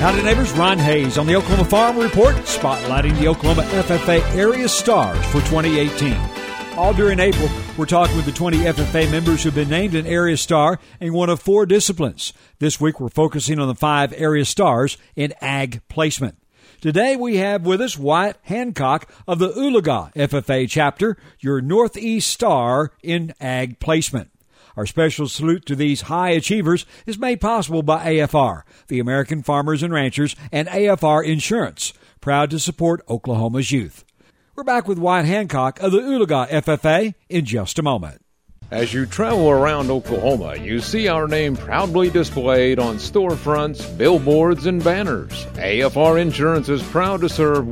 Howdy neighbors, Ron Hayes on the Oklahoma Farm Report, spotlighting the Oklahoma FFA Area Stars for 2018. All during April, we're talking with the 20 FFA members who've been named an Area Star in one of 4 disciplines. This week, we're focusing on the 5 Area Stars in Ag Placement. Today, we have with us Wyatt Hancock of the Oologah FFA chapter, your Northeast Star in Ag Placement. Our special salute to these high achievers is made possible by AFR, the American Farmers and Ranchers, and AFR Insurance, proud to support Oklahoma's youth. We're back with Wyatt Hancock of the Oologah FFA in just a moment. As you travel around Oklahoma, you see our name proudly displayed on storefronts, billboards, and banners. AFR Insurance is proud to serve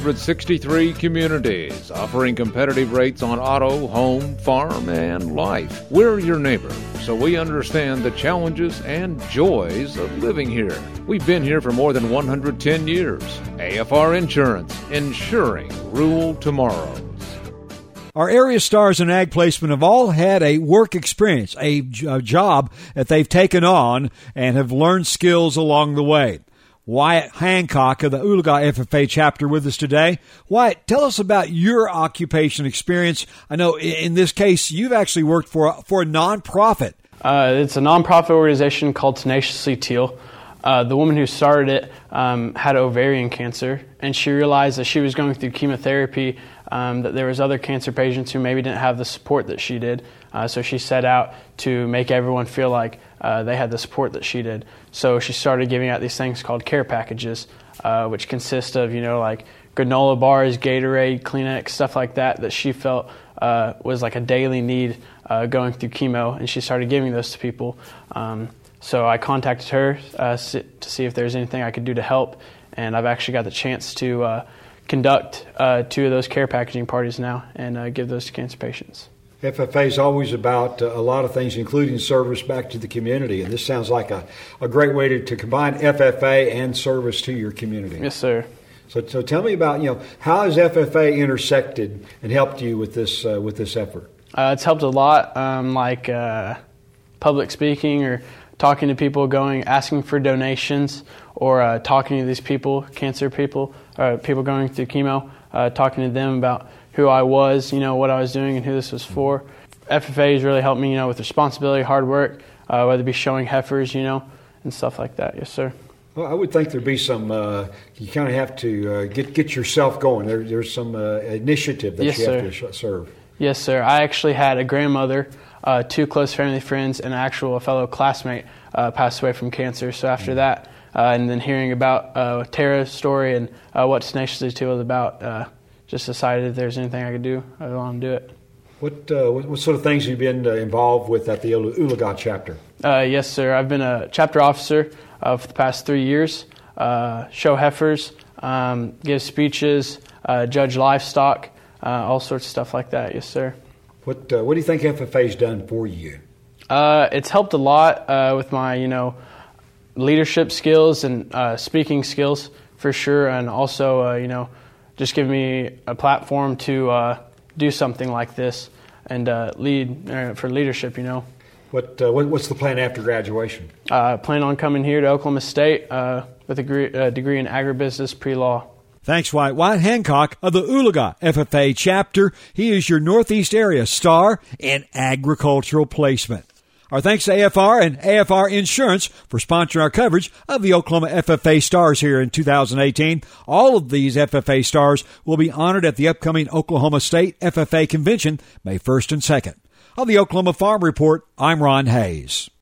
163 communities, offering competitive rates on auto, home, farm, and life. We're your neighbor, so we understand the challenges and joys of living here. We've been here for more than 110 years. AFR Insurance, insuring rural tomorrows. Our Area Stars in Ag Placement have all had a work experience, a job that they've taken on and have learned skills along the way. Wyatt Hancock of the Oologah FFA chapter with us today. Wyatt, tell us about your occupation experience. I know in this case you've actually worked for a nonprofit. It's a nonprofit organization called Tenaciously Teal. The woman who started it had ovarian cancer, and she realized that she was going through chemotherapy, that there was other cancer patients who maybe didn't have the support that she did. So she set out to make everyone feel like they had the support that she did. So she started giving out these things called care packages, which consist of, like granola bars, Gatorade, Kleenex, stuff like that she felt was like a daily need going through chemo, and she started giving those to people. So I contacted her to see if there's anything I could do to help, and I've actually got the chance to conduct 2 of those care packaging parties now and give those to cancer patients. FFA is always about a lot of things, including service back to the community, and this sounds like a great way to combine FFA and service to your community. Yes, sir. So tell me about, how has FFA intersected and helped you with this effort? It's helped a lot, like public speaking or talking to people, asking for donations, or talking to these people, cancer people, people going through chemo, talking to them about who I was, what I was doing and who this was for. FFA has really helped me, with responsibility, hard work, whether it be showing heifers, and stuff like that. Yes, sir. Well, I would think there'd be some, you kind of have to get yourself going. There's some initiative that you have to serve. Yes, sir. I actually had a grandmother, 2 close family friends, and a fellow classmate passed away from cancer. So after that, and then hearing about Tara's story and what Tenaciously Teal was about, just decided if there's anything I could do, I want to do it. What sort of things have you been involved with at the Oologah chapter? Yes, sir. I've been a chapter officer for the past 3 years, show heifers, give speeches, judge livestock, all sorts of stuff like that. Yes, sir. What do you think FFA's done for you? It's helped a lot with my, leadership skills and speaking skills for sure, and also, just give me a platform to do something like this and lead for leadership. What's the plan after graduation? Plan on coming here to Oklahoma State with a degree in agribusiness pre-law. Thanks, Wyatt. Wyatt Hancock of the Oologah FFA chapter. He is your Northeast Area Star in Agricultural Placement. Our thanks to AFR and AFR Insurance for sponsoring our coverage of the Oklahoma FFA Stars here in 2018. All of these FFA Stars will be honored at the upcoming Oklahoma State FFA Convention May 1st and 2nd. On the Oklahoma Farm Report, I'm Ron Hayes.